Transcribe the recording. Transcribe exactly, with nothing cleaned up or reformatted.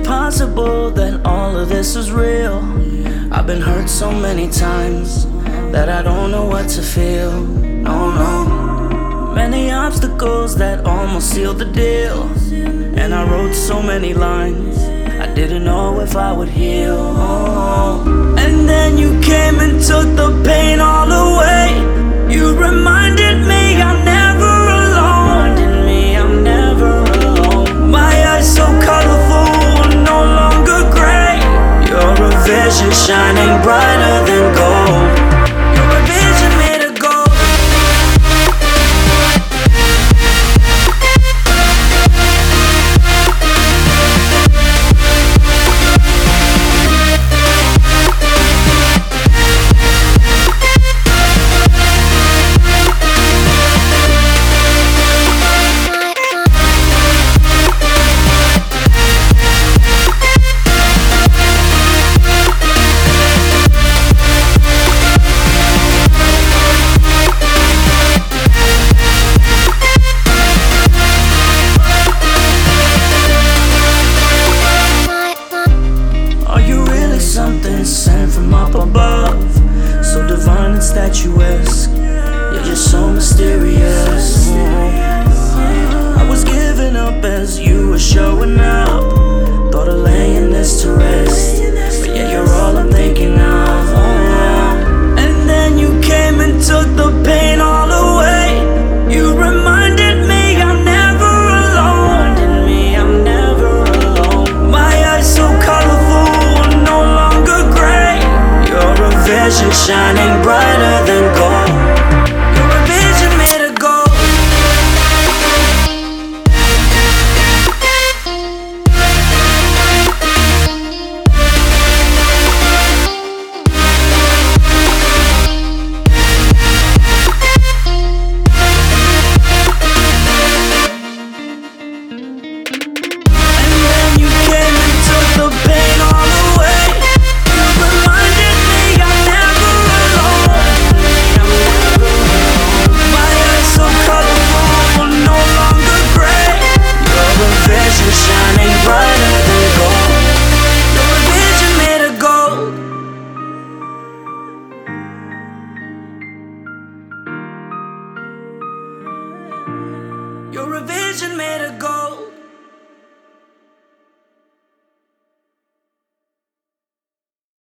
possible that all of this is real? I've been hurt so many times that I don't know what to feel. No, no. Many obstacles that almost sealed the deal, and I wrote so many lines I didn't know if I would heal. And then you came and took the pain all away. You reminded me I'm never alone. Reminded me I'm never alone. My eyes so colorful, no longer gray. You're a vision shining brighter than gold. You're a vision made of gold. Something sent from up above, so divine and statuesque. You're just so mysterious. I was giving up as you were showing up. Thought of laying this to rest, but yet you're all I'm thinking of. And then you came and took the pain all away. You reminded me I'm never alone. Reminded me I'm never alone. My eyes so colorful, vision shining brighter than gold. You're a vision made of gold. And then you came and took the pain all away. You reminded me I'm never alone. I'm never alone. My eyes so colorful, no longer gray. You're a vision shining brighter than gold. You're a vision made of gold. You're a vision made of gold.